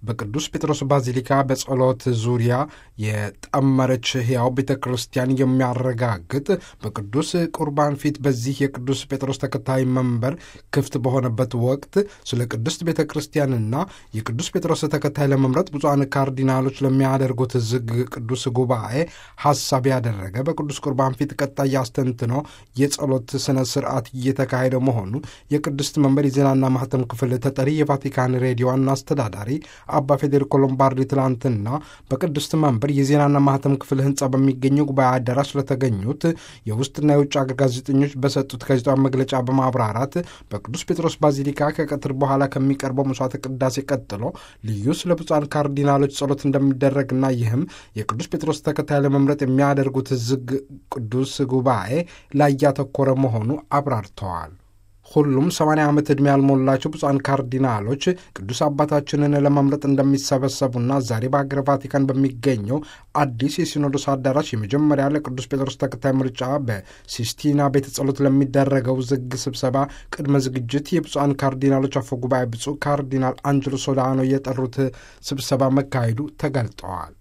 በቅዱስ ጴጥሮስ ባዚሊካ በጸሎት ዙሪያ የጠመረች ሕያው ቤተ ክርስቲያን የሚያረጋግጥ በቅዱስ ቁርባን ፊት በዚህ የቅዱስ ጴጥሮስ ተከታይ መንበር ክፍት በሆነበት ወቅት ስለ ቅድስት ቤተ ክርስቲያንና የቅዱስ ጴጥሮስ ተከታይ ለመምረጥ ብፁዓን ካርዲናሎች ለሚያደርጉት ዝግ ቅዱስ ጉባኤ ሐሳብ ያደረገ በቅዱስ ቁርባን ፊት ቀጣይ አስተንትኖ የጸሎት ሥነ ሥርዓት እየተካሄደ መሆኑ የቅድስት መንበር የዜናና ማኅተም ክፍል ተጠሪ የቫቲካን ሬዲዮ ዋና አስተዳዳሪ አባ ፌዴሪኮ ሎምባርዲ ትላንትና በቅድስት መንበር የዜናና ማኅተም ክፍል ሕንጻ በሚገኘው ጉባኤ አዳራሽ ለተገኙት የውስጥና የውጭ አገር ጋዜጠኞች በሰጡት ጋዜጣዊ መግለጫ በማብራራት በቅዱስ ጴጥሮስ ባዚሊካ ከቀትር በኋላ ከሚቀርበው መስዋዕተ ቅዳሴ ቀጥሎ ልዩ ስለ ብፁዓን ካርዲናሎች ጸሎት እንደሚደረግና ይህም የቅዱስ ጴጥሮስ ተከታይ ለመምረጥ የሚያደርጉት ዝግ ቅዱስ ጉባኤ ላይ ያተኮረ መሆኑ አብራርተዋል። ሁሉም 80 ዓመት ዕድሜ ያልሞላቸው ብፁዓን ካርዲናሎች ቅዱስ አባታችንን ለመምረጥ እንደሚሰበሰቡና ዛሬ በአገረ ቫቲካን በሚገኘው አዲስ የሲኖዶስ አዳራሽ የመጀመሪያ ለቅዱስ ጴጥሮስ ተከታይ ምርጫ በሲስቲና ቤተ ጸሎት ለሚደረገው ዝግ ስብሰባ ቅድመ ዝግጅት የብፁዓን ካርዲናሎች አፈ ጉባኤ ብፁዕ ካርዲናል አንጀሎ ሶላኖ የጠሩት ስብሰባ መካሄዱ ተገልጠዋል።